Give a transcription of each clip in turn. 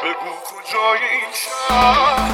بگو کجای این شهر.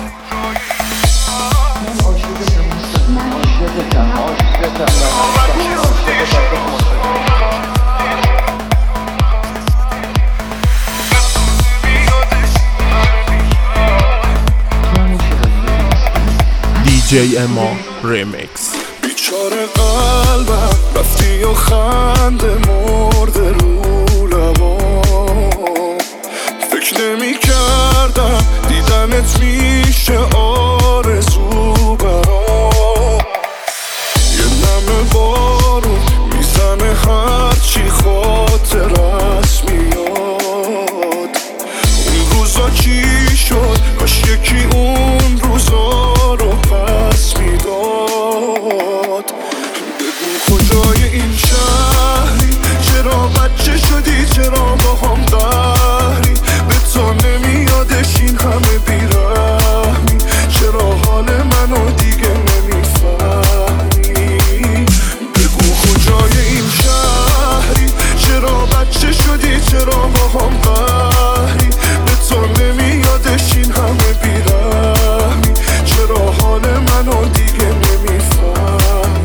DJ اما ریمیکس. بیچاره قلبم رفتی و خنده مرده رو لبام، فکر نمی کردم دیدنت میشه آرزو برام. یه نم بارون میزنه هرچی خاطرت میاد. اون روزا چی شد؟ کاش یکی اون روزا رو پس میداد. بگو کجای این شهری؟ چرا بچه شدی؟ چرا با هم قهری؟ به تو نمیادش این همه بیرحمی؟ چرا حال منو دیگه نمیفهمی؟ بگو کجای این شهری؟ چرا بچه شدی؟ چرا با هم قهری؟ به تو نمیادش این همه بیرحمی؟ چرا حال منو دیگه نمیفهمی؟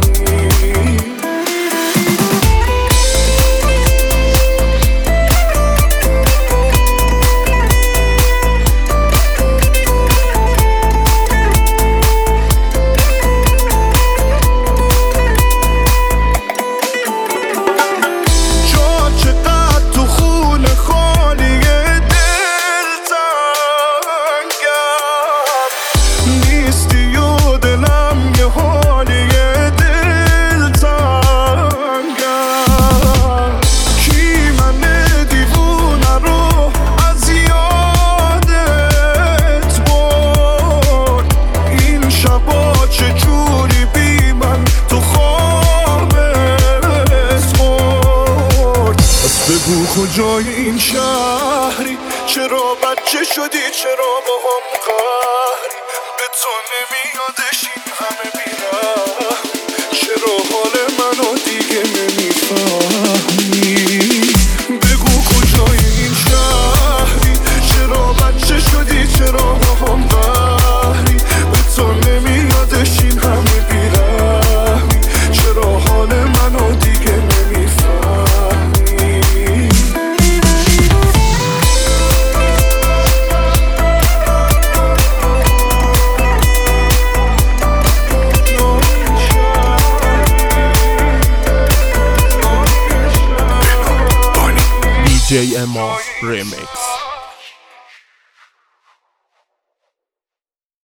بگو کجای این شهری؟ چرا بچه شدی؟ چرا با هم قهری؟ به تو نمیادش این همه بیرحمی؟ چرا حال منو دیگه نمیفهمی؟ بگو کجای این شهری؟ چرا بچه شدی؟ چرا با هم قهری؟ به تو نمیادش این همه بیرحمی؟ چرا حال منو دیگه نمیفهمی؟ DJ اما ریمیکس.